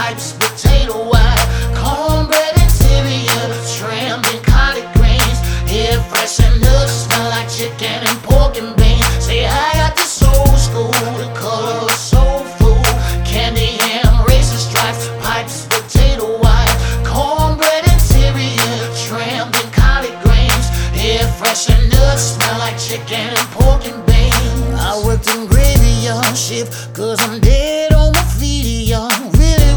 pipes, potato wine, cornbread and cereal, shrimp and collard greens. Yeah, fresh and nuts, smell like chicken and pork and beans. Say I got this old school, the color of soul food, candy ham, raisin stripes, pipes, potato wine, cornbread and cereal, shrimp and collard greens. Yeah, fresh and nuts, smell like chicken and pork and beans. I worked in graveyard shift, cause I'm dead